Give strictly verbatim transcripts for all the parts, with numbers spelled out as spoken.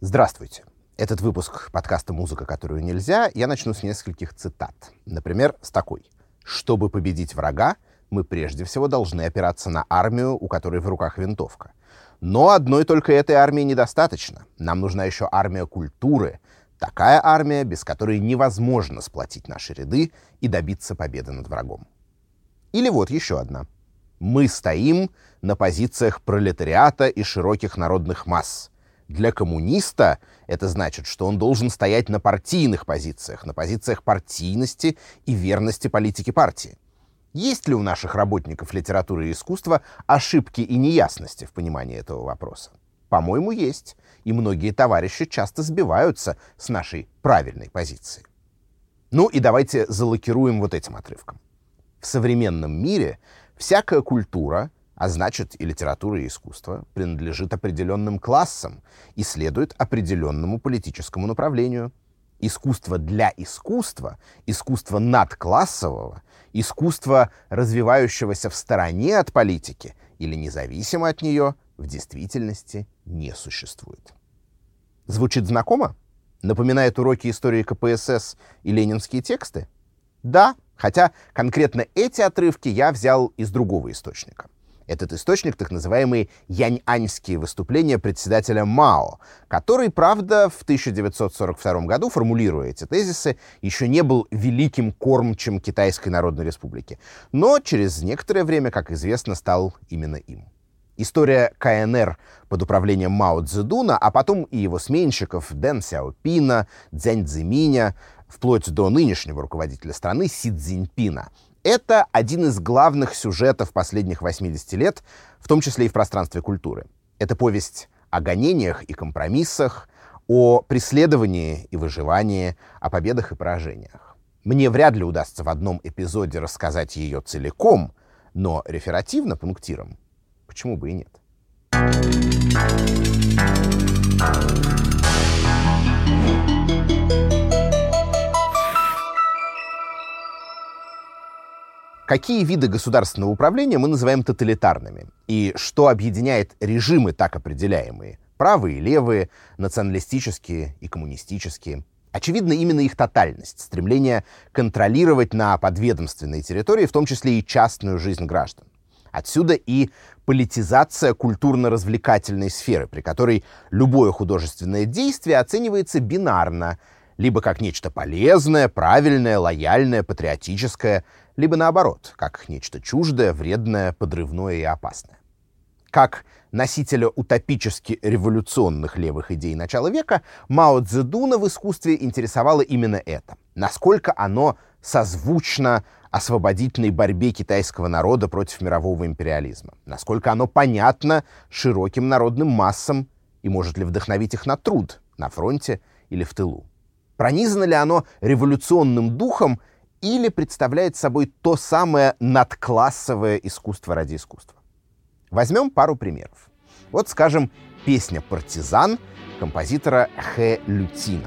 Здравствуйте. Этот выпуск подкаста «Музыка, которую нельзя» я начну с нескольких цитат. Например, с такой. «Чтобы победить врага, мы прежде всего должны опираться на армию, у которой в руках винтовка. Но одной только этой армии недостаточно. Нам нужна еще армия культуры. Такая армия, без которой невозможно сплотить наши ряды и добиться победы над врагом». Или вот еще одна. «Мы стоим на позициях пролетариата и широких народных масс. Для коммуниста это значит, что он должен стоять на партийных позициях, на позициях партийности и верности политике партии. Есть ли у наших работников литературы и искусства ошибки и неясности в понимании этого вопроса? По-моему, есть. И многие товарищи часто сбиваются с нашей правильной позиции». Ну и давайте залакируем вот этим отрывком. В современном мире всякая культура, а значит и литература и искусство, принадлежит определенным классам и следует определенному политическому направлению. Искусство для искусства, искусство надклассового, искусство, развивающегося в стороне от политики или независимо от нее, в действительности не существует. Звучит знакомо? Напоминает уроки истории ка пэ эс эс и ленинские тексты? Да, хотя конкретно эти отрывки я взял из другого источника. Этот источник — так называемые яньаньские выступления председателя Мао, который, правда, в тысяча девятьсот сорок втором году, формулируя эти тезисы, еще не был великим кормчем Китайской Народной Республики, но через некоторое время, как известно, стал именно им. История ка эн эр под управлением Мао Цзэдуна, а потом и его сменщиков Дэн Сяопина, Цзянь Цзиминя, вплоть до нынешнего руководителя страны Си Цзиньпина, это один из главных сюжетов последних восьмидесяти лет, в том числе и в пространстве культуры. Это повесть о гонениях и компромиссах, о преследовании и выживании, о победах и поражениях. Мне вряд ли удастся в одном эпизоде рассказать ее целиком, но реферативно, пунктиром, почему бы и нет. Какие виды государственного управления мы называем тоталитарными? И что объединяет режимы, так определяемые? Правые, левые, националистические и коммунистические. Очевидно, именно их тотальность, стремление контролировать на подведомственной территории, в том числе и частную жизнь граждан. Отсюда и политизация культурно-развлекательной сферы, при которой любое художественное действие оценивается бинарно, либо как нечто полезное, правильное, лояльное, патриотическое, либо наоборот, как нечто чуждое, вредное, подрывное и опасное. Как носителя утопически революционных левых идей начала века, Мао Цзэдуна в искусстве интересовало именно это. Насколько оно созвучно освободительной борьбе китайского народа против мирового империализма. Насколько оно понятно широким народным массам и может ли вдохновить их на труд на фронте или в тылу. Пронизано ли оно революционным духом или представляет собой то самое надклассовое искусство ради искусства? Возьмем пару примеров. Вот, скажем, песня «Партизан» композитора Хэ Лютина.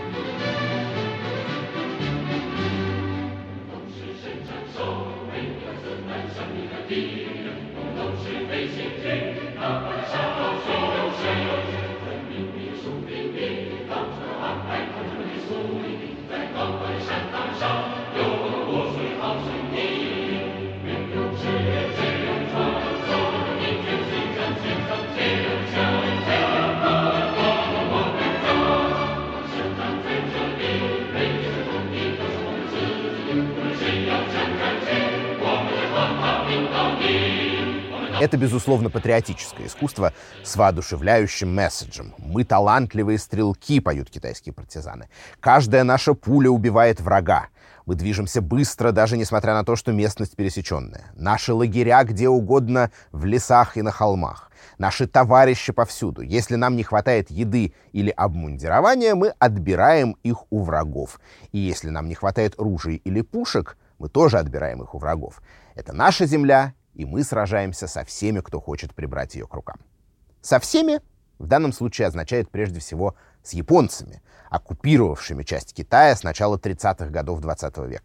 Это, безусловно, патриотическое искусство с воодушевляющим месседжем. «Мы талантливые стрелки», — поют китайские партизаны. «Каждая наша пуля убивает врага. Мы движемся быстро, даже несмотря на то, что местность пересеченная. Наши лагеря где угодно, в лесах и на холмах. Наши товарищи повсюду. Если нам не хватает еды или обмундирования, мы отбираем их у врагов. И если нам не хватает ружей или пушек, мы тоже отбираем их у врагов. Это наша земля, и мы сражаемся со всеми, кто хочет прибрать ее к рукам». Со всеми в данном случае означает прежде всего с японцами, оккупировавшими часть Китая с начала тридцатых годов двадцатого века.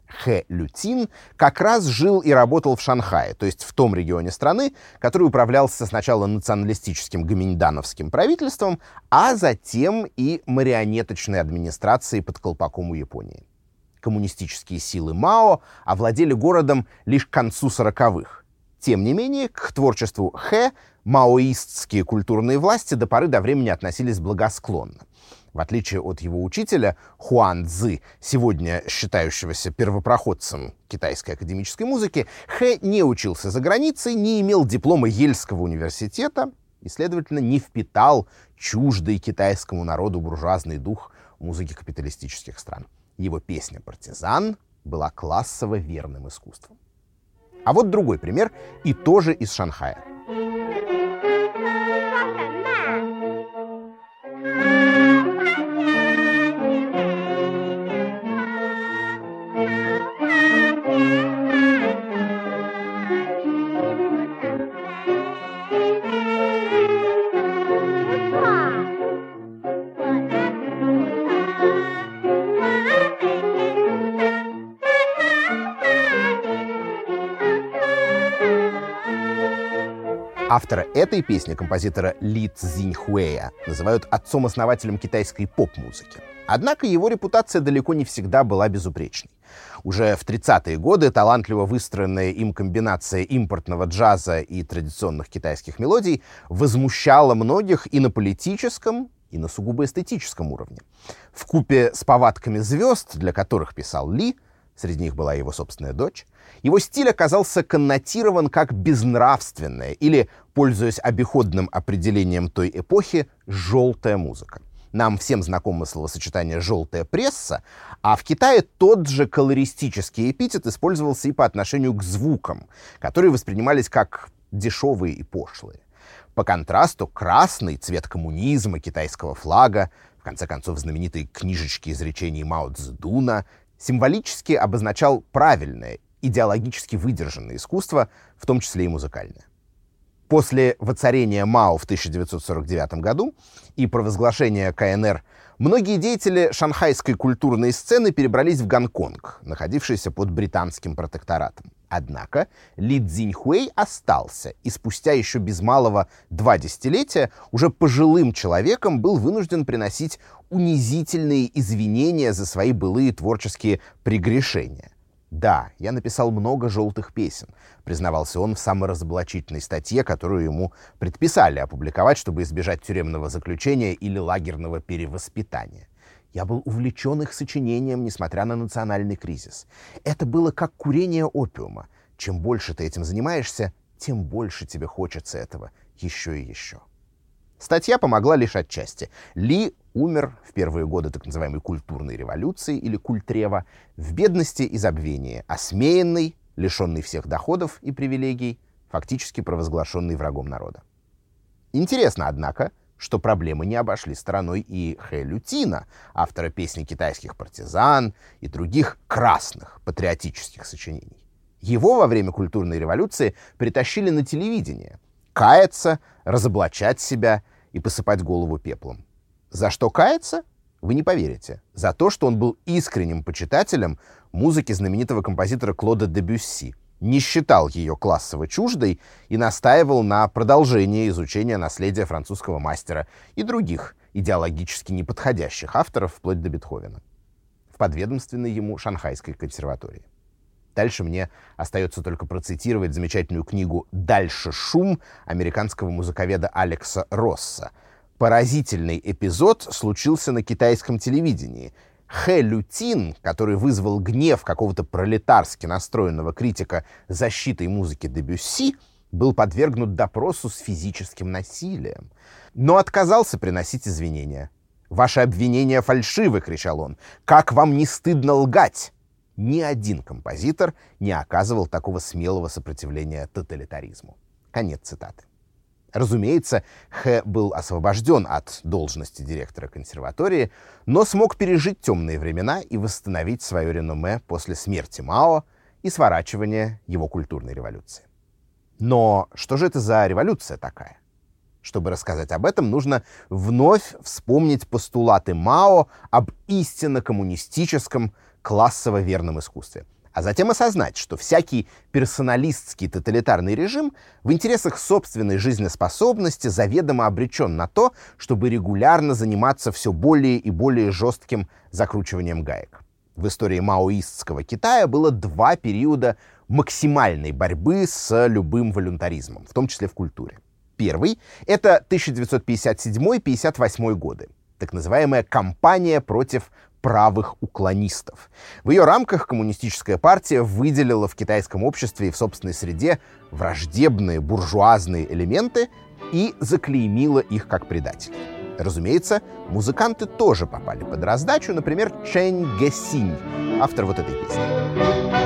Хэ Лютин как раз жил и работал в Шанхае, то есть в том регионе страны, который управлялся сначала националистическим гоминдановским правительством, а затем и марионеточной администрацией под колпаком у Японии. Коммунистические силы Мао овладели городом лишь к концу сороковых. Тем не менее, к творчеству Хэ маоистские культурные власти до поры до времени относились благосклонно. В отличие от его учителя Хуан Цзы, сегодня считающегося первопроходцем китайской академической музыки, Хэ не учился за границей, не имел диплома Ельского университета и, следовательно, не впитал чуждый китайскому народу буржуазный дух музыки капиталистических стран. Его песня «Партизан» была классово верным искусством. А вот другой пример, и тоже из Шанхая. Автора этой песни, композитора Ли Цзиньхуэя, называют отцом-основателем китайской поп-музыки. Однако его репутация далеко не всегда была безупречной. Уже в тридцатые годы талантливо выстроенная им комбинация импортного джаза и традиционных китайских мелодий возмущала многих и на политическом, и на сугубо эстетическом уровне. Вкупе с повадками звезд, для которых писал Ли, среди них была его собственная дочь, его стиль оказался коннотирован как безнравственная или, пользуясь обиходным определением той эпохи, «желтая музыка». Нам всем знакомо словосочетание «желтая пресса», а в Китае тот же колористический эпитет использовался и по отношению к звукам, которые воспринимались как дешевые и пошлые. По контрасту красный цвет коммунизма, китайского флага, в конце концов знаменитые книжечки изречений Мао Цзэдуна, символически обозначал правильное, идеологически выдержанное искусство, в том числе и музыкальное. После воцарения Мао в тысяча девятьсот сорок девятом году и провозглашения ка эн эр многие деятели шанхайской культурной сцены перебрались в Гонконг, находившийся под британским протекторатом. Однако Ли Цзиньхуэй остался, и спустя еще без малого два десятилетия уже пожилым человеком был вынужден приносить унизительные извинения за свои былые творческие прегрешения. «Да, я написал много желтых песен», — признавался он в саморазоблачительной статье, которую ему предписали опубликовать, чтобы избежать тюремного заключения или лагерного перевоспитания. «Я был увлечен их сочинением, несмотря на национальный кризис. Это было как курение опиума. Чем больше ты этим занимаешься, тем больше тебе хочется этого еще и еще». Статья помогла лишь отчасти. Ли умер в первые годы так называемой культурной революции или культрева в бедности и забвении, осмеянный, лишенный всех доходов и привилегий, фактически провозглашенный врагом народа. Интересно, однако, что проблемы не обошли стороной и Хэ Лютина, автора песни «Китайских партизан» и других красных патриотических сочинений. Его во время культурной революции притащили на телевидение каяться, разоблачать себя и посыпать голову пеплом. За что каяться? Вы не поверите. За то, что он был искренним почитателем музыки знаменитого композитора Клода Дебюсси, не считал ее классово чуждой и настаивал на продолжении изучения наследия французского мастера и других идеологически неподходящих авторов вплоть до Бетховена в подведомственной ему Шанхайской консерватории. Дальше мне остается только процитировать замечательную книгу «Дальше шум» американского музыковеда Алекса Росса. Поразительный эпизод случился на китайском телевидении. Хэ Лютин, который вызвал гнев какого-то пролетарски настроенного критика защитой музыки Дебюсси, был подвергнут допросу с физическим насилием, но отказался приносить извинения. «Ваши обвинения фальшивы!» — кричал он. «Как вам не стыдно лгать?» Ни один композитор не оказывал такого смелого сопротивления тоталитаризму. Конец цитаты. Разумеется, Хэ был освобожден от должности директора консерватории, но смог пережить темные времена и восстановить свое реноме после смерти Мао и сворачивания его культурной революции. Но что же это за революция такая? Чтобы рассказать об этом, нужно вновь вспомнить постулаты Мао об истинно коммунистическом классово верном искусстве. А затем осознать, что всякий персоналистский тоталитарный режим в интересах собственной жизнеспособности заведомо обречен на то, чтобы регулярно заниматься все более и более жестким закручиванием гаек. В истории маоистского Китая было два периода максимальной борьбы с любым волюнтаризмом, в том числе в культуре. Первый — это тысяча девятьсот пятьдесят седьмой — пятьдесят восьмой годы, так называемая кампания против правых уклонистов. В ее рамках коммунистическая партия выделила в китайском обществе и в собственной среде враждебные буржуазные элементы и заклеймила их как предателей. Разумеется, музыканты тоже попали под раздачу, например, Чэнь Гэсинь, автор вот этой песни.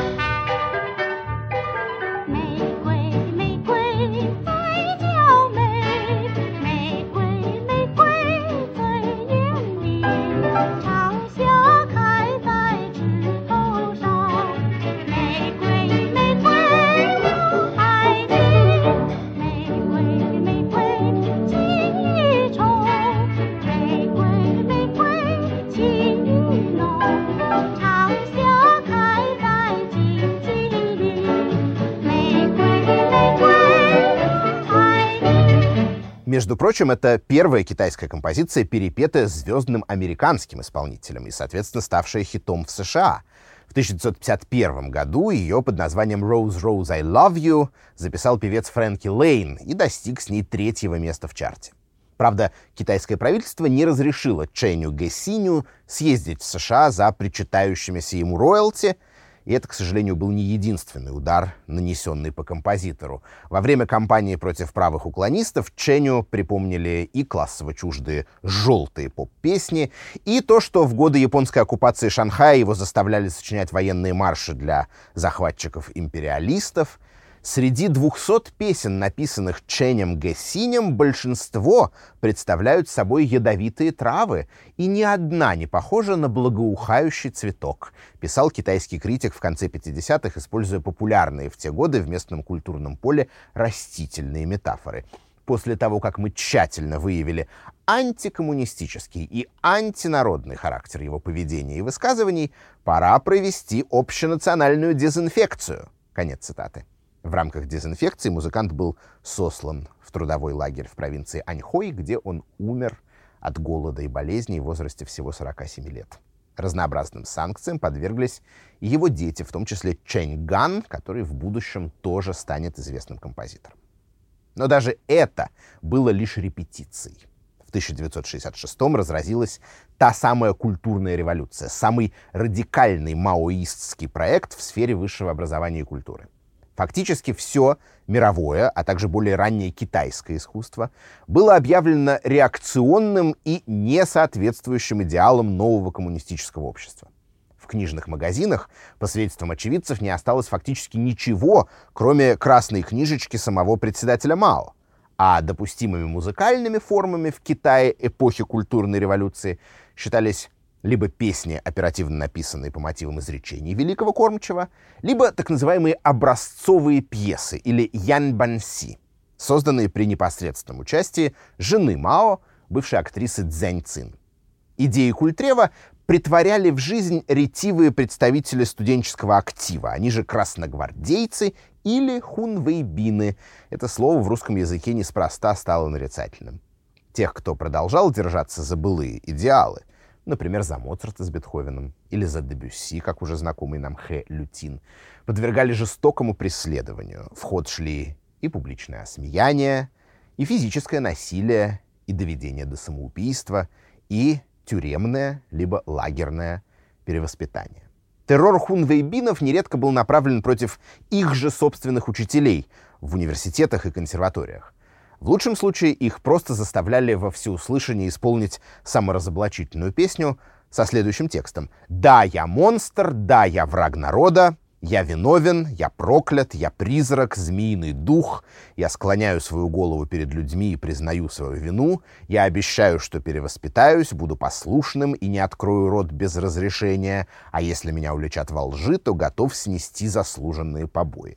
Между прочим, это первая китайская композиция, перепетая звездным американским исполнителем и, соответственно, ставшая хитом в США. В тысяча девятьсот пятьдесят первом году ее под названием «Rose, Rose, I Love You» записал певец Фрэнки Лейн и достиг с ней третьего места в чарте. Правда, китайское правительство не разрешило Чэню Гэсиню съездить в США за причитающимися ему роялти, и это, к сожалению, был не единственный удар, нанесенный по композитору. Во время кампании против правых уклонистов Чэню припомнили и классово чуждые желтые поп-песни, и то, что в годы японской оккупации Шанхая его заставляли сочинять военные марши для захватчиков-империалистов. Среди двухсот песен, написанных Чэнем Гэсинем, большинство представляют собой ядовитые травы, и ни одна не похожа на благоухающий цветок, писал китайский критик в конце пятидесятых, используя популярные в те годы в местном культурном поле растительные метафоры. После того, как мы тщательно выявили антикоммунистический и антинародный характер его поведения и высказываний, пора провести общенациональную дезинфекцию. Конец цитаты. В рамках дезинфекции музыкант был сослан в трудовой лагерь в провинции Аньхой, где он умер от голода и болезней в возрасте всего сорока семи лет. Разнообразным санкциям подверглись и его дети, в том числе Чэнь Ган, который в будущем тоже станет известным композитором. Но даже это было лишь репетицией. В тысяча девятьсот шестьдесят шестом разразилась та самая культурная революция, самый радикальный маоистский проект в сфере высшего образования и культуры. Фактически все мировое, а также более раннее китайское искусство было объявлено реакционным и не соответствующим идеалам нового коммунистического общества. В книжных магазинах, по свидетельствам очевидцев, не осталось фактически ничего, кроме красной книжечки самого председателя Мао. А допустимыми музыкальными формами в Китае эпохи культурной революции считались либо песни, оперативно написанные по мотивам изречений великого кормчего, либо так называемые образцовые пьесы, или яньбанси, созданные при непосредственном участии жены Мао, бывшей актрисы Цзянь Цин. Идеи культрева претворяли в жизнь ретивые представители студенческого актива, они же красногвардейцы или хунвейбины. Это слово в русском языке неспроста стало нарицательным. Тех, кто продолжал держаться за былые идеалы, например, за Моцарта с Бетховеном или за Дебюсси, как уже знакомый нам Хэ Лютин, подвергали жестокому преследованию. В ход шли и публичное осмеяние, и физическое насилие, и доведение до самоубийства, и тюремное либо лагерное перевоспитание. Террор хунвейбинов нередко был направлен против их же собственных учителей в университетах и консерваториях. В лучшем случае их просто заставляли во всеуслышание исполнить саморазоблачительную песню со следующим текстом: «Да, я монстр, да, я враг народа, я виновен, я проклят, я призрак, змеиный дух, я склоняю свою голову перед людьми и признаю свою вину, я обещаю, что перевоспитаюсь, буду послушным и не открою рот без разрешения, а если меня уличат во лжи, то готов снести заслуженные побои».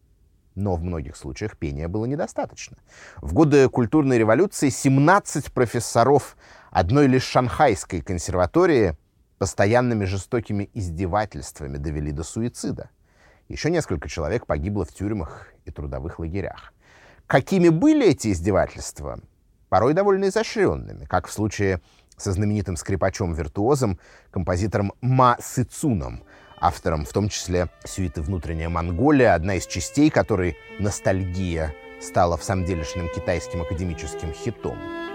Но в многих случаях пения было недостаточно. В годы культурной революции семнадцать профессоров одной лишь шанхайской консерватории постоянными жестокими издевательствами довели до суицида. Еще несколько человек погибло в тюрьмах и трудовых лагерях. Какими были эти издевательства? Порой довольно изощренными, как в случае со знаменитым скрипачом-виртуозом, композитором Ма Сыцуном, автором в том числе сюиты «Внутренняя Монголия», одна из частей которой «Ностальгия» стала в самом делешным китайским академическим хитом.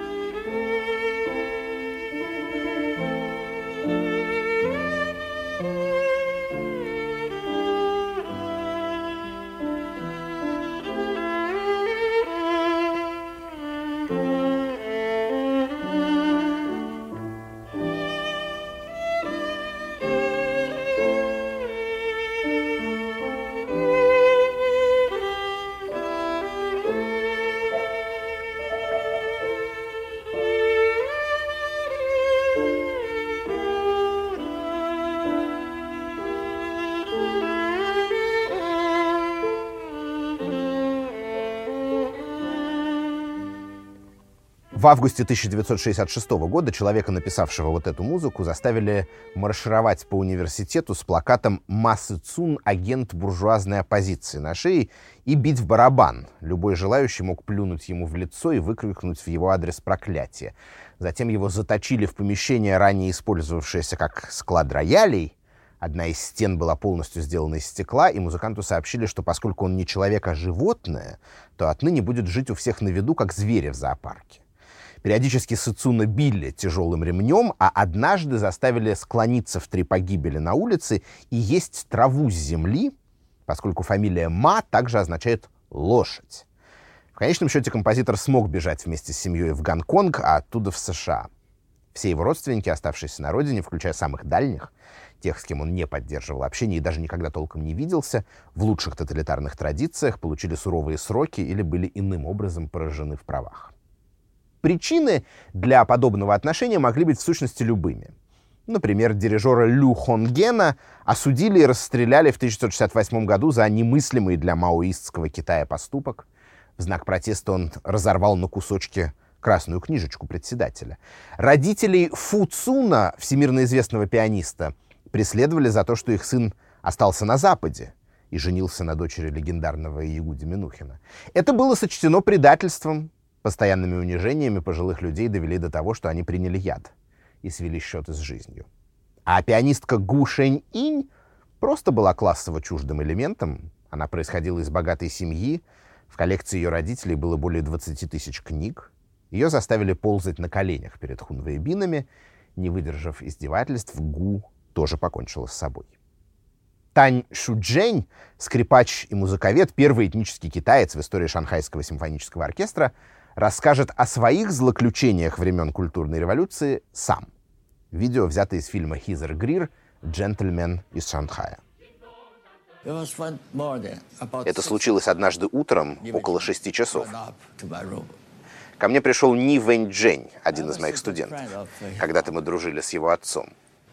В августе тысяча девятьсот шестьдесят шестого года человека, написавшего вот эту музыку, заставили маршировать по университету с плакатом «Ма Сыцун, агент буржуазной оппозиции» на шее и бить в барабан. Любой желающий мог плюнуть ему в лицо и выкрикнуть в его адрес проклятие. Затем его заточили в помещение, ранее использовавшееся как склад роялей. Одна из стен была полностью сделана из стекла, и музыканту сообщили, что поскольку он не человек, а животное, то отныне будет жить у всех на виду, как звери в зоопарке. Периодически Сыцуна били тяжелым ремнем, а однажды заставили склониться в три погибели на улице и есть траву с земли, поскольку фамилия Ма также означает «лошадь». В конечном счете композитор смог бежать вместе с семьей в Гонконг, а оттуда в США. Все его родственники, оставшиеся на родине, включая самых дальних, тех, с кем он не поддерживал общение и даже никогда толком не виделся, в лучших тоталитарных традициях получили суровые сроки или были иным образом поражены в правах. Причины для подобного отношения могли быть в сущности любыми. Например, дирижера Лю Хонгена осудили и расстреляли в тысяча девятьсот шестьдесят восьмом году за немыслимый для маоистского Китая поступок. В знак протеста он разорвал на кусочки красную книжечку председателя. Родителей Фу Цуна, всемирно известного пианиста, преследовали за то, что их сын остался на Западе и женился на дочери легендарного Иуди Минухина. Это было сочтено предательством. Постоянными унижениями пожилых людей довели до того, что они приняли яд и свели счеты с жизнью. А пианистка Гу Шэнь-инь просто была классово чуждым элементом. Она происходила из богатой семьи. В коллекции ее родителей было более двадцати тысяч книг. Ее заставили ползать на коленях перед хунвейбинами. Не выдержав издевательств, Гу тоже покончила с собой. Тань Шуджень, скрипач и музыковед, первый этнический китаец в истории Шанхайского симфонического оркестра, расскажет о своих злоключениях времен культурной революции сам. Видео взято из фильма Хизер Грир «Джентльмен из Шанхая». Это случилось однажды утром, около шести часов. Ко мне пришел Ни Вэнь Джень, один из моих студентов. Когда-то мы дружили с его отцом.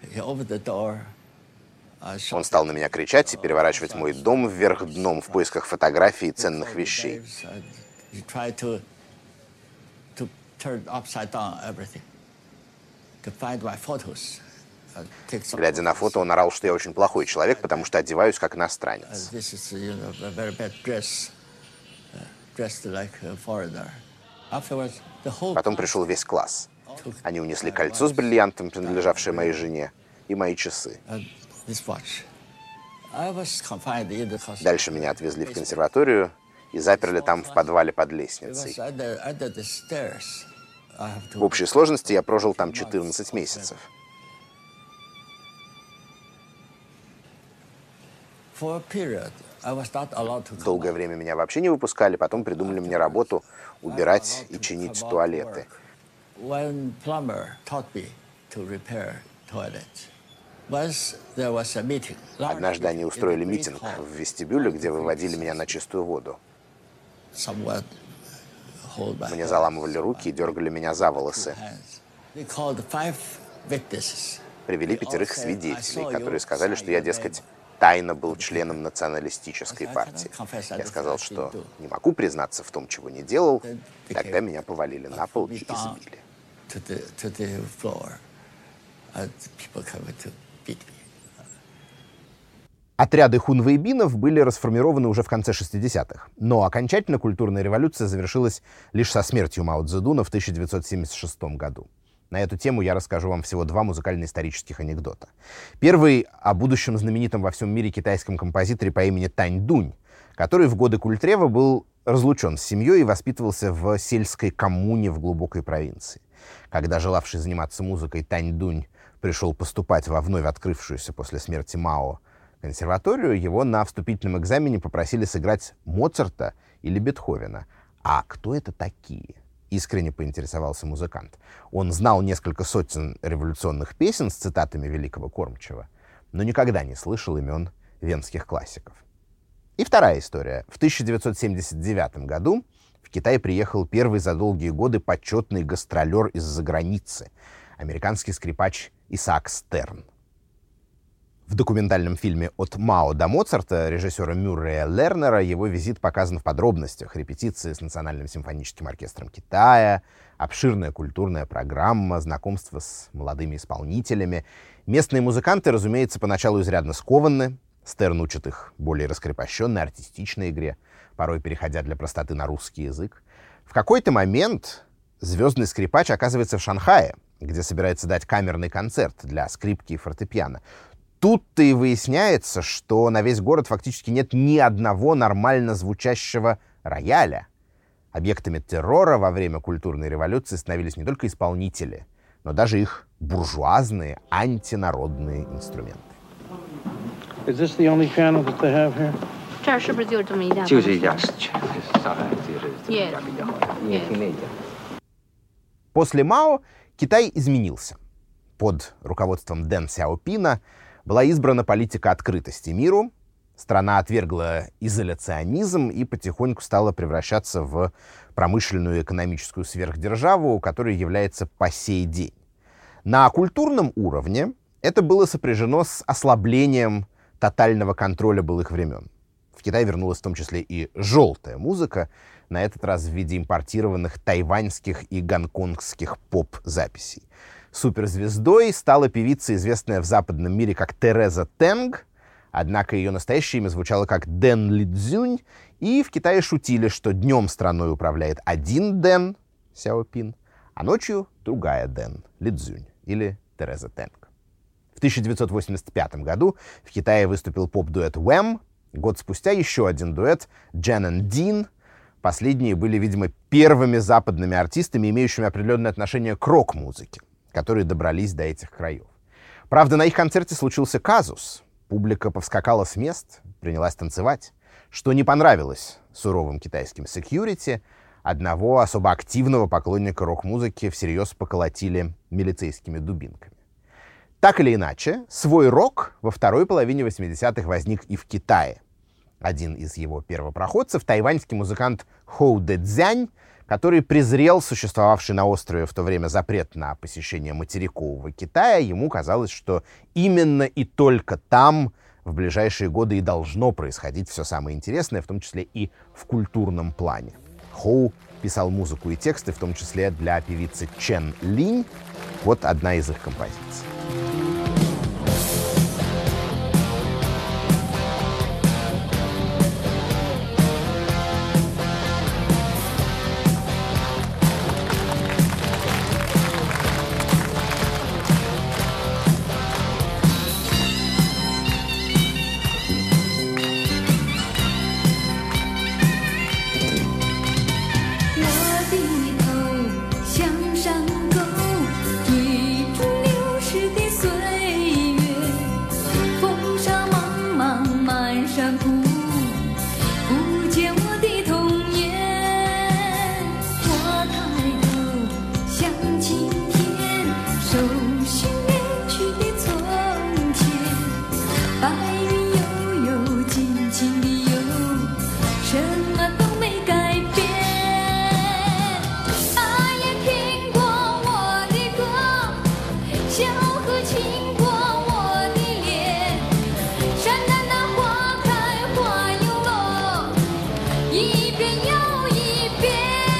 Он стал на меня кричать и переворачивать мой дом вверх дном в поисках фотографий и ценных вещей. Глядя на фото, он орал, что я очень плохой человек, потому что одеваюсь как иностранец. Потом пришел весь класс. Они унесли кольцо с бриллиантом, принадлежавшее моей жене, и мои часы. Дальше меня отвезли в консерваторию и заперли там в подвале под лестницей. В общей сложности я прожил там четырнадцать месяцев. Долгое время меня вообще не выпускали, потом придумали мне работу убирать и чинить туалеты. Однажды они устроили митинг в вестибюле, где выводили меня на чистую воду. Мне заламывали руки и дергали меня за волосы. Привели пятерых свидетелей, которые сказали, что я, дескать, тайно был членом националистической партии. Я сказал, что не могу признаться в том, чего не делал. Тогда меня повалили на пол и избили. Отряды хунвейбинов были расформированы уже в конце шестидесятых, но окончательно культурная революция завершилась лишь со смертью Мао Цзэдуна в тысяча девятьсот семьдесят шестом году. На эту тему я расскажу вам всего два музыкально-исторических анекдота. Первый о будущем знаменитом во всем мире китайском композиторе по имени Тань Дунь, который в годы Культрева был разлучен с семьей и воспитывался в сельской коммуне в глубокой провинции. Когда желавший заниматься музыкой Тань Дунь пришел поступать во вновь открывшуюся после смерти Мао консерваторию, его на вступительном экзамене попросили сыграть Моцарта или Бетховена. А кто это такие? Искренне поинтересовался музыкант. Он знал несколько сотен революционных песен с цитатами великого Кормчева, но никогда не слышал имен венских классиков. И вторая история. В тысяча девятьсот семьдесят девятом году в Китай приехал первый за долгие годы почетный гастролер из-за границы, американский скрипач Исаак Стерн. В документальном фильме «От Мао до Моцарта» режиссера Мюррея Лернера его визит показан в подробностях. Репетиции с Национальным симфоническим оркестром Китая, обширная культурная программа, знакомство с молодыми исполнителями. Местные музыканты, разумеется, поначалу изрядно скованы. Стерн учит их более раскрепощенной, артистичной игре, порой переходя для простоты на русский язык. В какой-то момент звездный скрипач оказывается в Шанхае, где собирается дать камерный концерт для скрипки и фортепиано. Тут-то и выясняется, что на весь город фактически нет ни одного нормально звучащего рояля. Объектами террора во время культурной революции становились не только исполнители, но даже их буржуазные антинародные инструменты. Is this the only piano that they have here? 这儿是不是就这么一架？ 就是一架，是上海就是这么一架比较好，你也听那一架。 После Мао Китай изменился. Под руководством Дэн Сяопина была избрана политика открытости миру, страна отвергла изоляционизм и потихоньку стала превращаться в промышленную и экономическую сверхдержаву, которой является по сей день. На культурном уровне это было сопряжено с ослаблением тотального контроля былых времен. В Китай вернулась в том числе и желтая музыка, на этот раз в виде импортированных тайваньских и гонконгских поп-записей. Суперзвездой стала певица, известная в западном мире как Тереза Тэнг, однако ее настоящее имя звучало как Дэн Лидзюнь, и в Китае шутили, что днем страной управляет один Дэн Сяопин, а ночью другая Дэн Лидзюнь или Тереза Тэнг. В тысяча девятьсот восемьдесят пятом году в Китае выступил поп-дуэт Уэм, год спустя еще один дуэт Джен и Дин. Последние были, видимо, первыми западными артистами, имеющими определенное отношение к рок-музыке, которые добрались до этих краев. Правда, на их концерте случился казус. Публика повскакала с мест, принялась танцевать, что не понравилось суровым китайским секьюрити. Одного особо активного поклонника рок-музыки всерьез поколотили милицейскими дубинками. Так или иначе, свой рок во второй половине восьмидесятых возник и в Китае. Один из его первопроходцев — тайваньский музыкант Хоу Дэ Цзянь, который презрел существовавший на острове в то время запрет на посещение материкового Китая. Ему казалось, что именно и только там в ближайшие годы и должно происходить все самое интересное, в том числе и в культурном плане. Хоу писал музыку и тексты, в том числе для певицы Чен Линь. Вот одна из их композиций.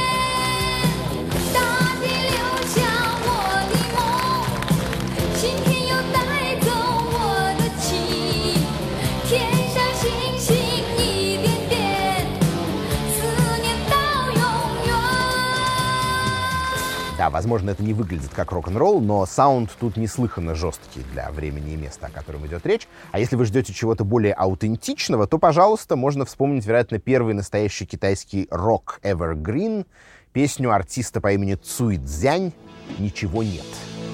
She возможно, это не выглядит как рок-н-ролл, но саунд тут неслыханно жесткий для времени и места, о котором идет речь. А если вы ждете чего-то более аутентичного, то, пожалуйста, можно вспомнить, вероятно, первый настоящий китайский рок Evergreen, песню артиста по имени Цуй Цзянь «Ничего нет».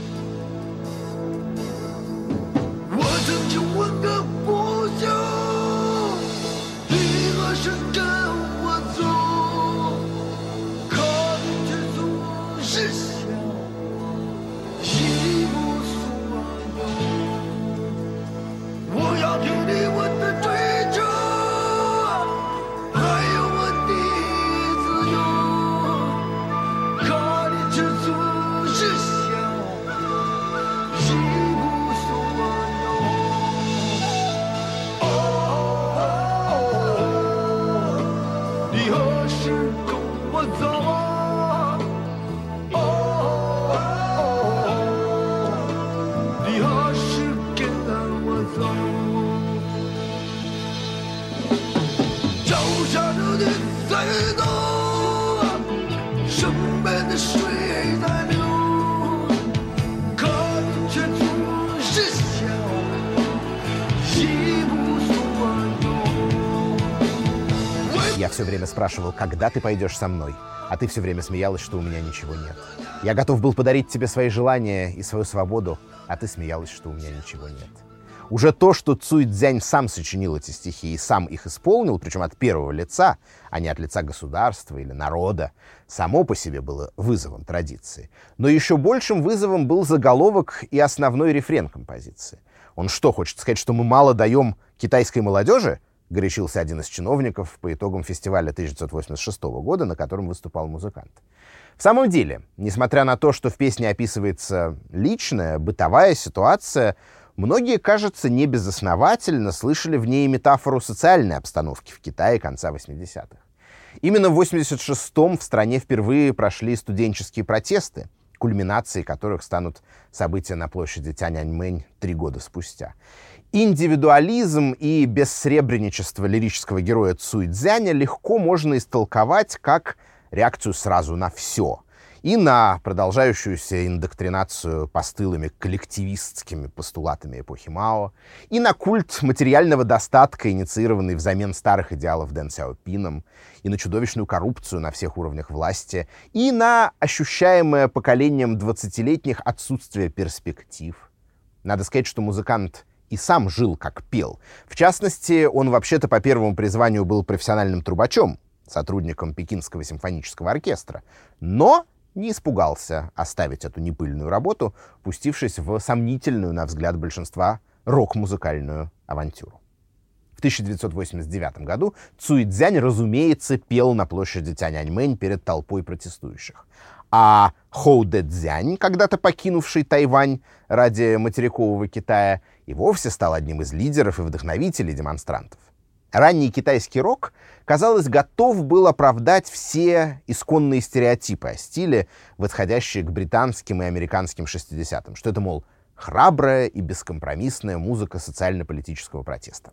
Я все время спрашивал, когда ты пойдешь со мной, а ты все время смеялась, что у меня ничего нет. Я готов был подарить тебе свои желания и свою свободу, а ты смеялась, что у меня ничего нет. Уже то, что Цуй Цзянь сам сочинил эти стихи и сам их исполнил, причем от первого лица, а не от лица государства или народа, само по себе было вызовом традиции. Но еще большим вызовом был заголовок и основной рефрен композиции. Он что, хочет сказать, что мы мало даем китайской молодежи? Горячился один из чиновников по итогам фестиваля тысяча девятьсот восемьдесят шестого года, на котором выступал музыкант. В самом деле, несмотря на то, что в песне описывается личная, бытовая ситуация, многие, кажется, небезосновательно слышали в ней метафору социальной обстановки в Китае конца восьмидесятых. Именно в восемьдесят шестом в стране впервые прошли студенческие протесты, кульминацией которых станут события на площади Тяньаньмэнь три года спустя. Индивидуализм и бессребреничество лирического героя Цуй Цзяня легко можно истолковать как реакцию сразу на все. И на продолжающуюся индоктринацию постылыми коллективистскими постулатами эпохи Мао, и на культ материального достатка, инициированный взамен старых идеалов Дэн Сяопином, и на чудовищную коррупцию на всех уровнях власти, и на ощущаемое поколением двадцатилетних отсутствие перспектив. Надо сказать, что музыкант и сам жил, как пел. В частности, он вообще-то по первому призванию был профессиональным трубачом, сотрудником Пекинского симфонического оркестра, но не испугался оставить эту непыльную работу, пустившись в сомнительную, на взгляд большинства, рок-музыкальную авантюру. В тысяча девятьсот восемьдесят девятом году Цуй Цзянь, разумеется, пел на площади Тяньаньмэнь перед толпой протестующих. А Хоу Дэ Цзянь, когда-то покинувший Тайвань ради материкового Китая, и вовсе стал одним из лидеров и вдохновителей демонстрантов. Ранний китайский рок, казалось, готов был оправдать все исконные стереотипы о стиле, восходящие к британским и американским шестидесятым, что это, мол, храбрая и бескомпромиссная музыка социально-политического протеста.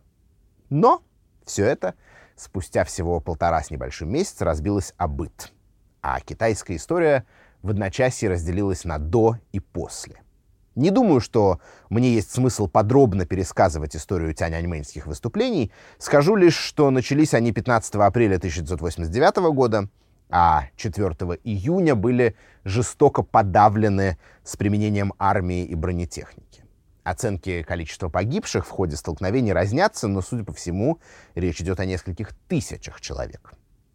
Но все это спустя всего полтора с небольшим месяца разбилось о быт, а китайская история в одночасье разделилась на «до» и «после». Не думаю, что мне есть смысл подробно пересказывать историю тяньаньмэньских выступлений. Скажу лишь, что начались они пятнадцатого апреля тысяча девятьсот восемьдесят девятого года, а четвёртого июня были жестоко подавлены с применением армии и бронетехники. Оценки количества погибших в ходе столкновений разнятся, но, судя по всему, речь идет о нескольких тысячах человек.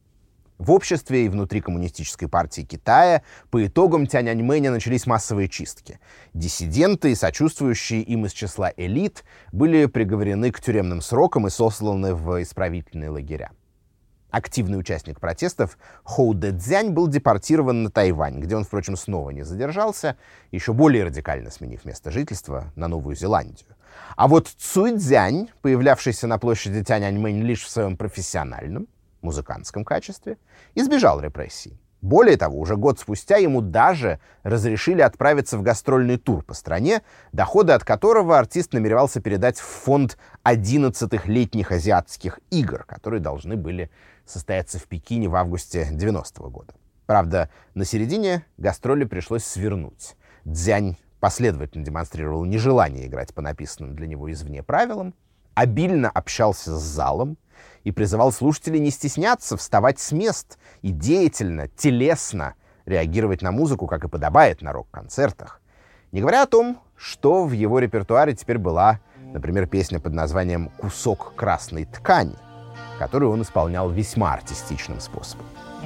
В обществе и внутри Коммунистической партии Китая по итогам Тяньаньмэня начались массовые чистки. Диссиденты и сочувствующие им из числа элит были приговорены к тюремным срокам и сосланы в исправительные лагеря. Активный участник протестов Хоу Дэ Цзянь был депортирован на Тайвань, где он, впрочем, снова не задержался, еще более радикально сменив место жительства на Новую Зеландию. А вот Цуй Цзянь, появлявшийся на площади Тяньаньмэнь лишь в своем профессиональном, музыкантском качестве, избежал репрессий. Более того, уже год спустя ему даже разрешили отправиться в гастрольный тур по стране, доходы от которого артист намеревался передать в фонд одиннадцатых летних азиатских игр, которые должны были состояться в Пекине в августе девяностого года. Правда, на середине гастроли пришлось свернуть. Цзянь последовательно демонстрировал нежелание играть по написанным для него извне правилам, обильно общался с залом и призывал слушателей не стесняться вставать с мест и деятельно, телесно реагировать на музыку, как и подобает на рок-концертах. Не говоря о том, что в его репертуаре теперь была, например, песня под названием «Кусок красной ткани», которую он исполнял весьма артистичным способом.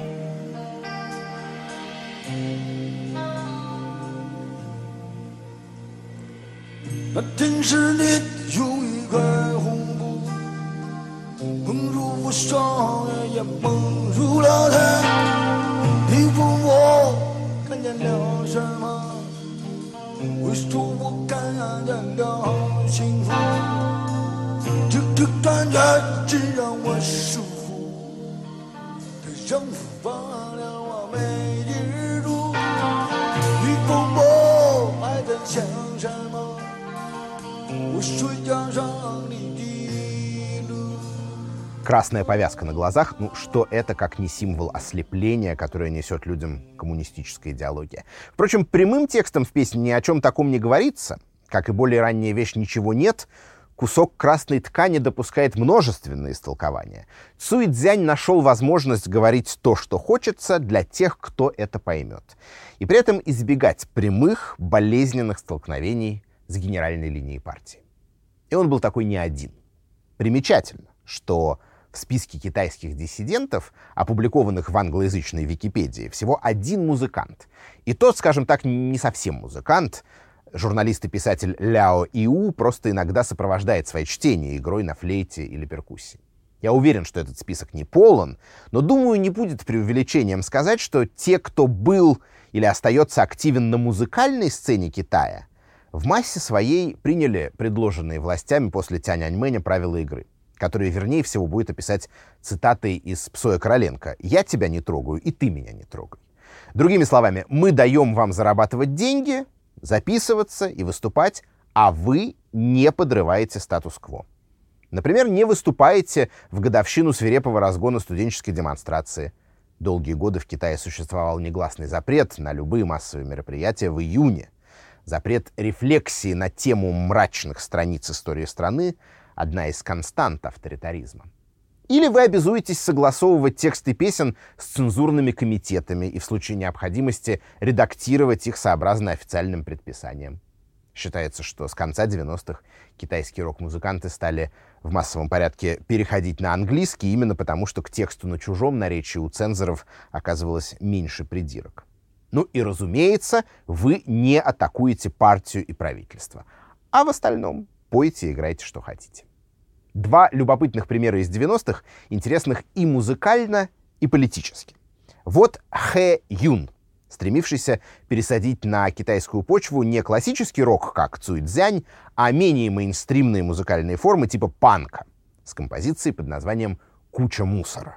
Красная повязка на глазах, ну что это как не символ ослепления, которое несет людям коммунистическая идеология. Впрочем, прямым текстом в песне ни о чем таком не говорится. Как и более ранняя вещь «Ничего нет», кусок красной ткани допускает множественные истолкования. Цуй Цзянь нашел возможность говорить то, что хочется, для тех, кто это поймет. И при этом избегать прямых, болезненных столкновений с генеральной линией партии. И он был такой не один. Примечательно, что в списке китайских диссидентов, опубликованных в англоязычной Википедии, всего один музыкант. И тот, скажем так, не совсем музыкант. Журналист и писатель Ляо Иу просто иногда сопровождает свои чтения игрой на флейте или перкуссии. Я уверен, что этот список не полон, но, думаю, не будет преувеличением сказать, что те, кто был или остается активен на музыкальной сцене Китая, в массе своей приняли предложенные властями после Тяньаньмэня правила игры, которые, вернее всего, будет описать цитатой из Псоя Короленко: «Я тебя не трогаю, и ты меня не трогай». Другими словами, мы даем вам зарабатывать деньги, записываться и выступать, а вы не подрываете статус-кво. Например, не выступаете в годовщину свирепого разгона студенческой демонстрации. Долгие годы в Китае существовал негласный запрет на любые массовые мероприятия в июне. Запрет рефлексии на тему мрачных страниц истории страны — одна из констант авторитаризма. Или вы обязуетесь согласовывать тексты песен с цензурными комитетами и в случае необходимости редактировать их сообразно официальным предписаниям. Считается, что с конца девяностых китайские рок-музыканты стали в массовом порядке переходить на английский именно потому, что к тексту на чужом наречии у цензоров оказывалось меньше придирок. Ну и, разумеется, вы не атакуете партию и правительство. А в остальном пойте и играйте, что хотите. Два любопытных примера из девяностых, интересных и музыкально, и политически. Вот Хэ Юн, стремившийся пересадить на китайскую почву не классический рок, как Цуй Цзянь, а менее мейнстримные музыкальные формы типа панка, с композицией под названием «Куча мусора».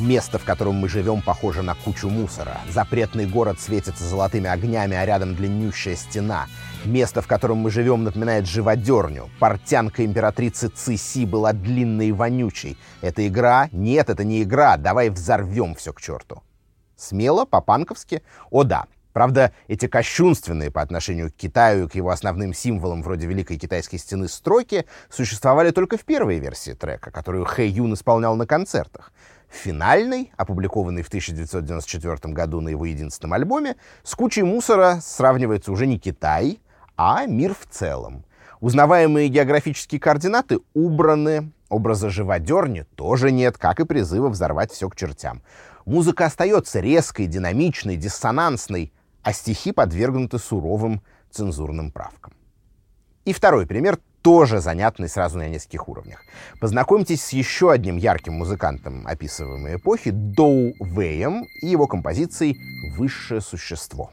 Место, в котором мы живем, похоже на кучу мусора. Запретный город светится золотыми огнями, а рядом длиннющая стена. Место, в котором мы живем, напоминает живодерню. Портянка императрицы Цыси была длинной и вонючей. Это игра? Нет, это не игра. Давай взорвем все к черту. Смело, по-панковски? О да. Правда, эти кощунственные по отношению к Китаю и к его основным символам вроде Великой Китайской стены строки существовали только в первой версии трека, которую Хэй Юн исполнял на концертах. В финальной, опубликованной в тысяча девятьсот девяносто четвёртом году на его единственном альбоме, с кучей мусора сравнивается уже не Китай, а мир в целом. Узнаваемые географические координаты убраны, образа живодерни тоже нет, как и призыва взорвать все к чертям. Музыка остается резкой, динамичной, диссонансной, а стихи подвергнуты суровым цензурным правкам. И второй пример тоже занятный сразу на нескольких уровнях. Познакомьтесь с еще одним ярким музыкантом описываемой эпохи, Доу Вэем и его композицией «Высшее существо».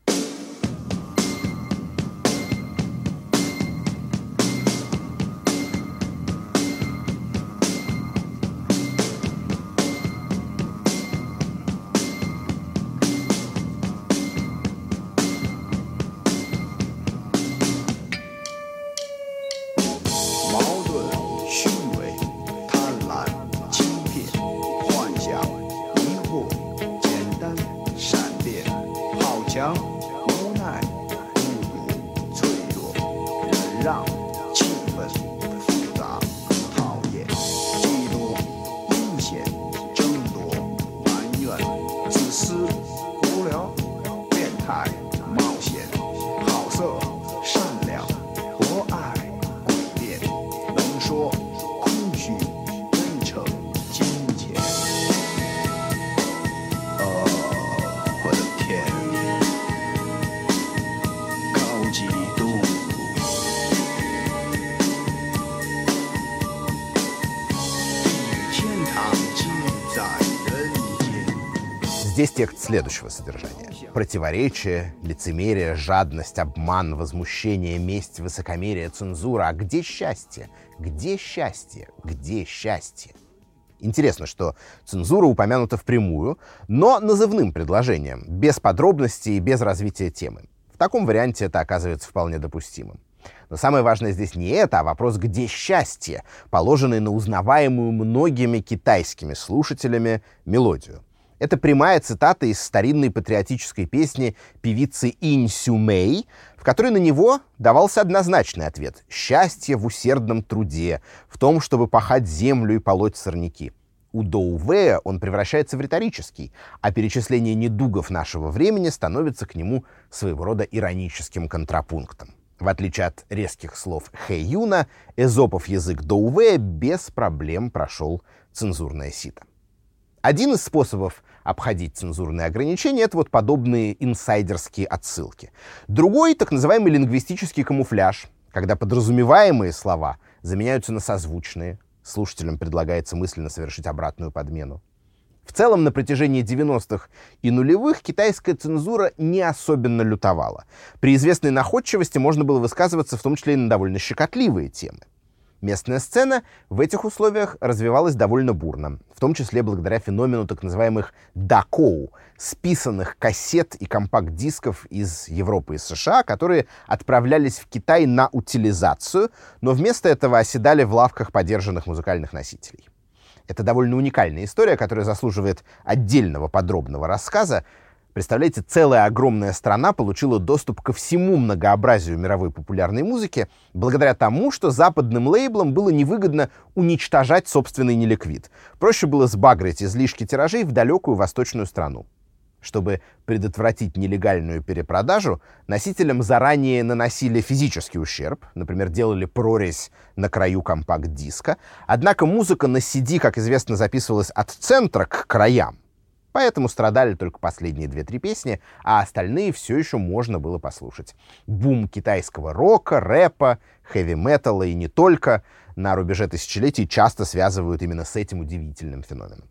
Здесь текст следующего содержания. Противоречие, лицемерие, жадность, обман, возмущение, месть, высокомерие, цензура. А где счастье? Где счастье? Где счастье? Интересно, что цензура упомянута впрямую, но назывным предложением, без подробностей и без развития темы. В таком варианте это оказывается вполне допустимым. Но самое важное здесь не это, а вопрос «где счастье?», положенный на узнаваемую многими китайскими слушателями мелодию. Это прямая цитата из старинной патриотической песни певицы Инь Сю Мэй, в которой на него давался однозначный ответ: «Счастье в усердном труде, в том, чтобы пахать землю и полоть сорняки». У Доу Вэя он превращается в риторический, а перечисление недугов нашего времени становится к нему своего рода ироническим контрапунктом. В отличие от резких слов Хэй Юна, эзопов язык Доу Вэя без проблем прошел цензурное сито. Один из способов обходить цензурные ограничения — это вот подобные инсайдерские отсылки. Другой — так называемый лингвистический камуфляж, когда подразумеваемые слова заменяются на созвучные. Слушателям предлагается мысленно совершить обратную подмену. В целом, на протяжении девяностых и нулевых китайская цензура не особенно лютовала. При известной находчивости можно было высказываться в том числе и на довольно щекотливые темы. Местная сцена в этих условиях развивалась довольно бурно, в том числе благодаря феномену так называемых дакоу, списанных кассет и компакт-дисков из Европы и США, которые отправлялись в Китай на утилизацию, но вместо этого оседали в лавках подержанных музыкальных носителей. Это довольно уникальная история, которая заслуживает отдельного подробного рассказа. Представляете, целая огромная страна получила доступ ко всему многообразию мировой популярной музыки благодаря тому, что западным лейблам было невыгодно уничтожать собственный неликвид. Проще было сбагрить излишки тиражей в далекую восточную страну. Чтобы предотвратить нелегальную перепродажу, носителям заранее наносили физический ущерб, например, делали прорезь на краю компакт-диска, однако музыка на си ди, как известно, записывалась от центра к краям. Поэтому страдали только последние две-три песни, а остальные все еще можно было послушать. Бум китайского рока, рэпа, хэви-металла и не только на рубеже тысячелетий часто связывают именно с этим удивительным феноменом.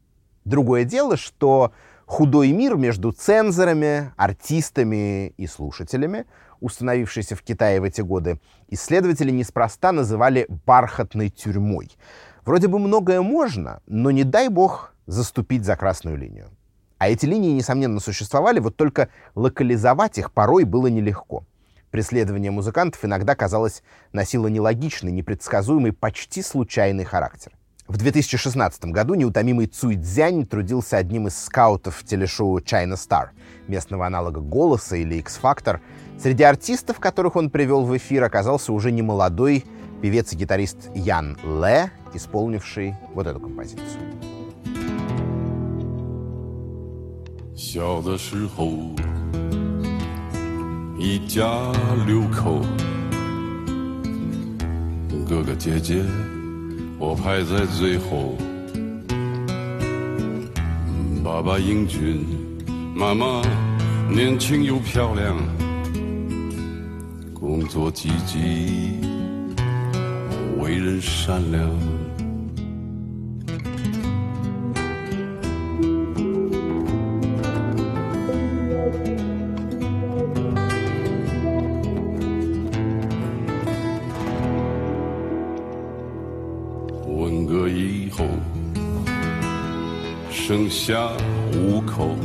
Другое дело, что худой мир между цензорами, артистами и слушателями, установившийся в Китае в эти годы, исследователи неспроста называли «бархатной тюрьмой». Вроде бы многое можно, но не дай бог заступить за красную линию. А эти линии, несомненно, существовали, вот только локализовать их порой было нелегко. Преследование музыкантов иногда, казалось, носило нелогичный, непредсказуемый, почти случайный характер. В две тысячи шестнадцатом году неутомимый Цуй Цзянь трудился одним из скаутов телешоу China Star, местного аналога «Голоса» или X-Factor. Среди артистов, которых он привел в эфир, оказался уже немолодой певец и гитарист Ян Ле, исполнивший вот эту композицию. 小的时候，一家六口，哥哥姐姐我排在最后，爸爸英俊，妈妈年轻又漂亮，工作积极，为人善良。 文革以后，剩下五口。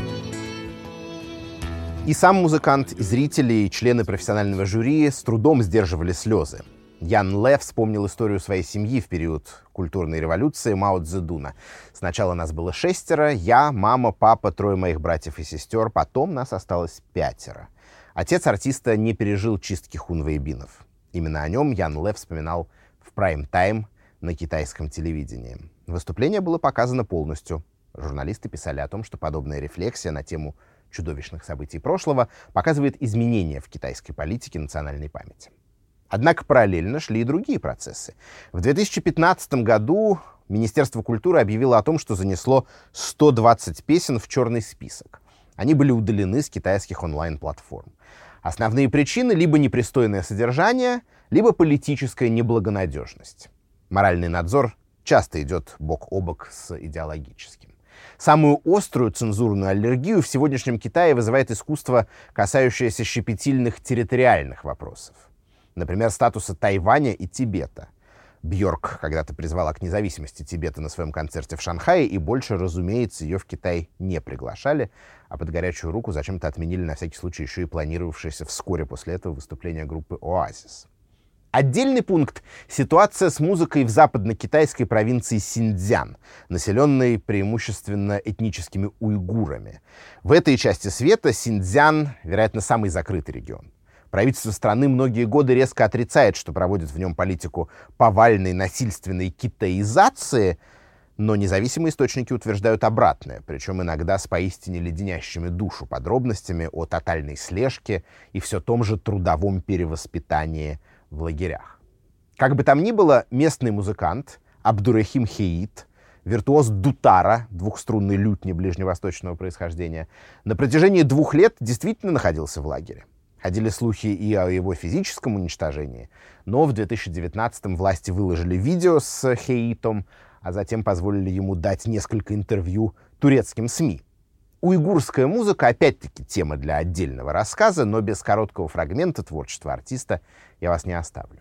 И сам музыкант, и зрители, и члены профессионального жюри с трудом сдерживали слезы. Ян Ле вспомнил историю своей семьи в период культурной революции Мао Цзэдуна. Сначала нас было шестеро, я, мама, папа, трое моих братьев и сестер, потом нас осталось пятеро. Отец артиста не пережил чистки хунвейбинов. Именно о нем Ян Ле вспоминал в прайм-тайм на китайском телевидении. Выступление было показано полностью. Журналисты писали о том, что подобная рефлексия на тему чудовищных событий прошлого показывает изменения в китайской политике национальной памяти. Однако параллельно шли и другие процессы. В две тысячи пятнадцатом году Министерство культуры объявило о том, что занесло сто двадцать песен в черный список. Они были удалены с китайских онлайн-платформ. Основные причины — либо непристойное содержание, либо политическая неблагонадежность. Моральный надзор часто идет бок о бок с идеологическим. Самую острую цензурную аллергию в сегодняшнем Китае вызывает искусство, касающееся щепетильных территориальных вопросов. Например, статуса Тайваня и Тибета. Бьорк когда-то призвала к независимости Тибета на своем концерте в Шанхае, и больше, разумеется, ее в Китай не приглашали, а под горячую руку зачем-то отменили на всякий случай еще и планировавшееся вскоре после этого выступление группы «Оазис». Отдельный пункт — ситуация с музыкой в западно-китайской провинции Синьцзян, населенной преимущественно этническими уйгурами. В этой части света Синьцзян, вероятно, самый закрытый регион. Правительство страны многие годы резко отрицает, что проводит в нем политику повальной насильственной китаизации, но независимые источники утверждают обратное, причем иногда с поистине леденящими душу подробностями о тотальной слежке и все том же трудовом перевоспитании в лагерях. Как бы там ни было, местный музыкант Абдурахим Хеит, виртуоз дутара, двухструнной лютни ближневосточного происхождения, на протяжении двух лет действительно находился в лагере. Ходили слухи и о его физическом уничтожении, но в две тысячи девятнадцатом власти выложили видео с Хеитом, а затем позволили ему дать несколько интервью турецким СМИ. Уйгурская музыка, опять-таки, тема для отдельного рассказа, но без короткого фрагмента творчества артиста я вас не оставлю.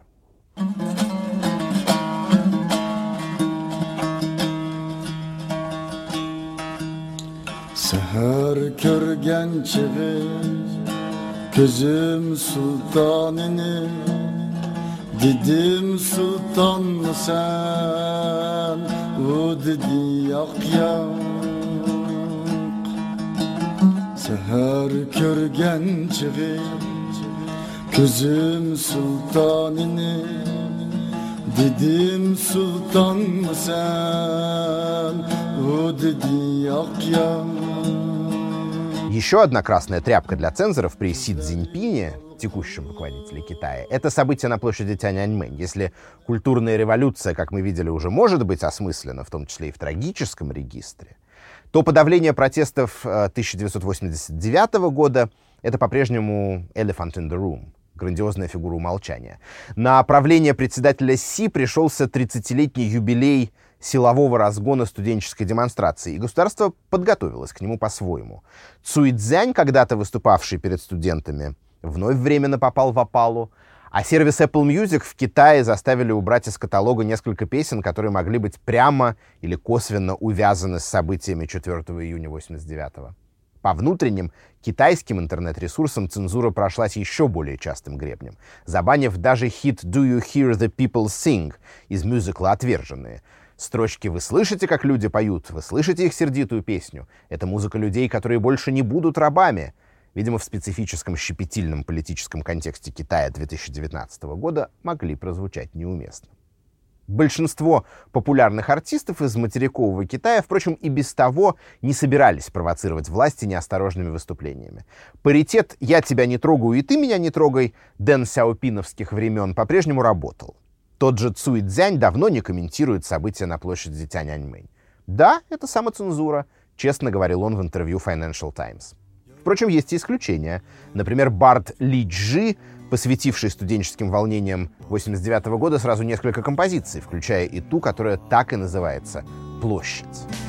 Seher körgen çıgır Gözüm sultanını Dedim sultan mı sen O dedi yak yak Seher körgen çıgır Gözüm sultanını Dedim sultan mı sen O dedi yak yak. Еще одна красная тряпка для цензоров при Си Цзиньпине, текущем руководителе Китая, это событие на площади Тяньаньмэнь. Если культурная революция, как мы видели, уже может быть осмыслена, в том числе и в трагическом регистре, то подавление протестов тысяча девятьсот восемьдесят девятого года — это по-прежнему elephant in the room, грандиозная фигура умолчания. На правление председателя Си пришелся тридцатилетний юбилей силового разгона студенческой демонстрации, и государство подготовилось к нему по-своему. Цуй Цзянь, когда-то выступавший перед студентами, вновь временно попал в опалу, А сервис Apple Music в Китае заставили убрать из каталога несколько песен, которые могли быть прямо или косвенно увязаны с событиями четвёртого июня восемьдесят девятого. По внутренним китайским интернет-ресурсам цензура прошлась еще более частым гребнем, забанив даже хит «Do you hear the people sing» из мюзикла «Отверженные». Строчки «Вы слышите, как люди поют? Вы слышите их сердитую песню? Это музыка людей, которые больше не будут рабами». Видимо, в специфическом щепетильном политическом контексте Китая две тысячи девятнадцатого года могли прозвучать неуместно. Большинство популярных артистов из материкового Китая, впрочем, и без того не собирались провоцировать власти неосторожными выступлениями. Паритет «я тебя не трогаю, и ты меня не трогай» Дэн Сяопиновских времен по-прежнему работал. Тот же Цуй Цзянь давно не комментирует события на площади Тяньаньмэнь. «Да, это самоцензура», — честно говорил он в интервью Financial Times. Впрочем, есть и исключения. Например, бард Ли Чжи, посвятивший студенческим волнениям восемьдесят девятого года сразу несколько композиций, включая и ту, которая так и называется «Площадь».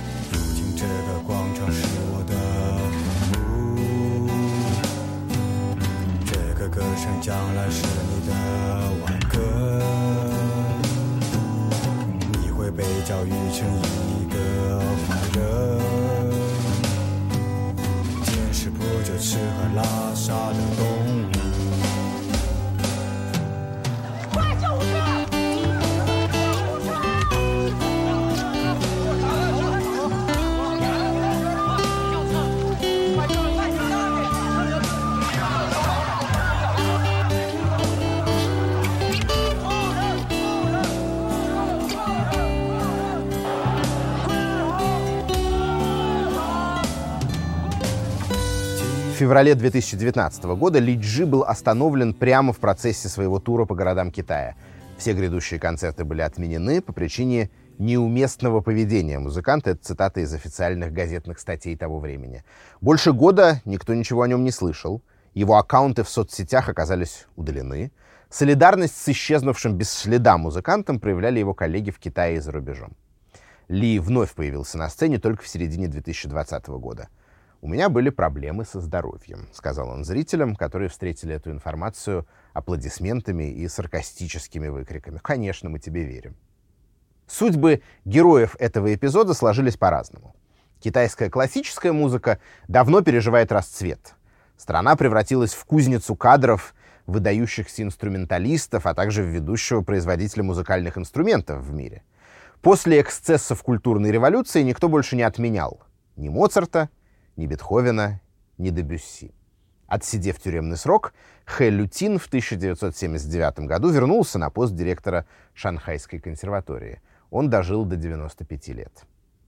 В феврале две тысячи девятнадцатого года Ли Чжи был остановлен прямо в процессе своего тура по городам Китая. Все грядущие концерты были отменены по причине неуместного поведения музыканта. Это цитата из официальных газетных статей того времени. Больше года никто ничего о нем не слышал. Его аккаунты в соцсетях оказались удалены. Солидарность с исчезнувшим без следа музыкантом проявляли его коллеги в Китае и за рубежом. Ли вновь появился на сцене только в середине две тысячи двадцатого года. «У меня были проблемы со здоровьем», — сказал он зрителям, которые встретили эту информацию аплодисментами и саркастическими выкриками. «Конечно, мы тебе верим». Судьбы героев этого эпизода сложились по-разному. Китайская классическая музыка давно переживает расцвет. Страна превратилась в кузницу кадров, выдающихся инструменталистов, а также в ведущего производителя музыкальных инструментов в мире. После эксцессов культурной революции никто больше не отменял ни Моцарта, ни Бетховена, ни Дебюсси. Отсидев тюремный срок, Хэ Лютин в тысяча девятьсот семьдесят девятом году вернулся на пост директора Шанхайской консерватории. Он дожил до девяноста пяти лет.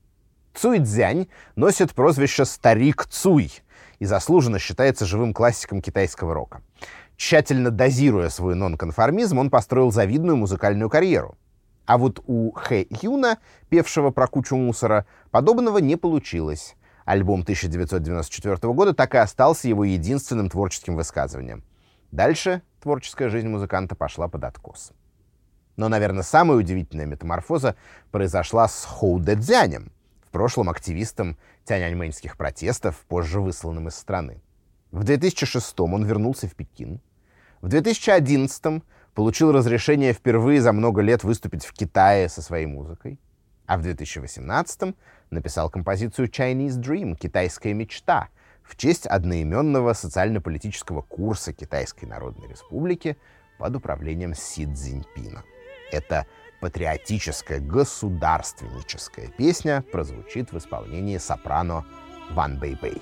Цуй Цзянь носит прозвище «Старик Цуй» и заслуженно считается живым классиком китайского рока. Тщательно дозируя свой нонконформизм, он построил завидную музыкальную карьеру. А вот у Хэ Юна, певшего про кучу мусора, подобного не получилось. Альбом тысяча девятьсот девяносто четвёртого года так и остался его единственным творческим высказыванием. Дальше творческая жизнь музыканта пошла под откос. Но, наверное, самая удивительная метаморфоза произошла с Хоу Дэцзянем, в прошлом активистом тяньаньмэньских протестов, позже высланным из страны. В две тысячи шестом он вернулся в Пекин. В две тысячи одиннадцатом получил разрешение впервые за много лет выступить в Китае со своей музыкой. А в две тысячи восемнадцатом написал композицию «Chinese Dream» — «Китайская мечта» в честь одноименного социально-политического курса Китайской Народной Республики под управлением Си Цзиньпина. Эта патриотическая, государственническая песня прозвучит в исполнении сопрано Ван Бэйбэй.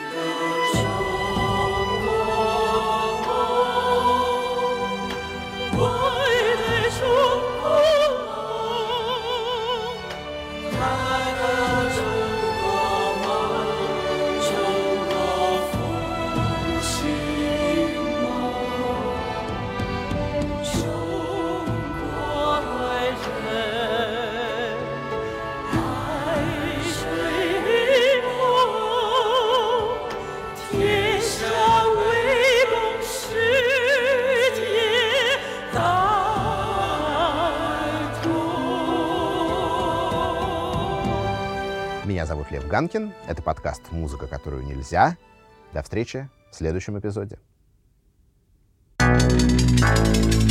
Меня зовут Лев Ганкин. Это подкаст «Музыка, которую нельзя». До встречи в следующем эпизоде.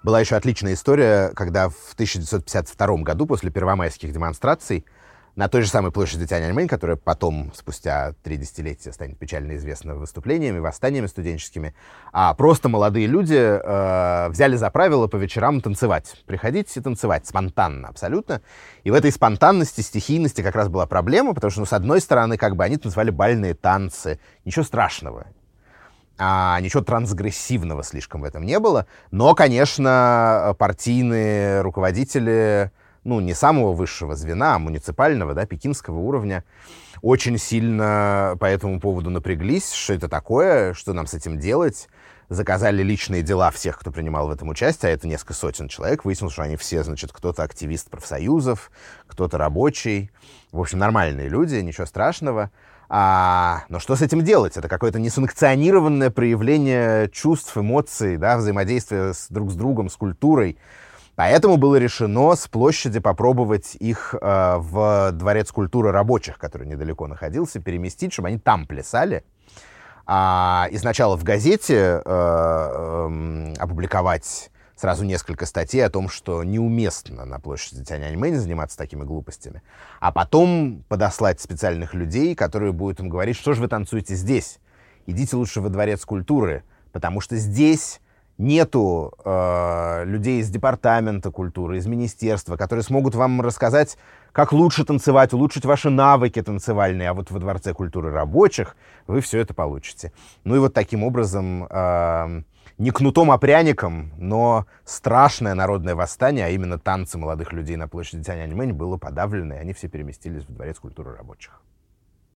Была еще отличная история, когда в тысяча девятьсот пятьдесят втором году, после первомайских демонстраций, на той же самой площади Тяньаньмэнь, которая потом, спустя три десятилетия, станет печально известна выступлениями, восстаниями студенческими, а просто молодые люди э, взяли за правило по вечерам танцевать. Приходить и танцевать. Спонтанно абсолютно. И в этой спонтанности, стихийности как раз была проблема, потому что, ну, с одной стороны, как бы они танцевали бальные танцы. Ничего страшного. А ничего трансгрессивного слишком в этом не было. Но, конечно, партийные руководители... ну, не самого высшего звена, а муниципального, да, пекинского уровня, очень сильно по этому поводу напряглись, что это такое, что нам с этим делать. Заказали личные дела всех, кто принимал в этом участие, а это несколько сотен человек. Выяснилось, что они все, значит, кто-то активист профсоюзов, кто-то рабочий. В общем, нормальные люди, ничего страшного. А, но что с этим делать? Это какое-то несанкционированное проявление чувств, эмоций, да, взаимодействия с, друг с другом, с культурой. Поэтому было решено с площади попробовать их э, в Дворец культуры рабочих, который недалеко находился, переместить, чтобы они там плясали. А, и сначала в газете э, э, опубликовать сразу несколько статей о том, что неуместно на площади Тяньаньмэнь заниматься такими глупостями. А потом подослать специальных людей, которые будут им говорить, что же вы танцуете здесь? Идите лучше во Дворец культуры, потому что здесь... нету э, людей из департамента культуры, из министерства, которые смогут вам рассказать, как лучше танцевать, улучшить ваши навыки танцевальные, а вот во Дворце культуры рабочих вы все это получите. Ну и вот таким образом, э, не кнутом, а пряником, но страшное народное восстание, а именно танцы молодых людей на площади Тяньаньмэнь, было подавлено, и они все переместились в Дворец культуры рабочих.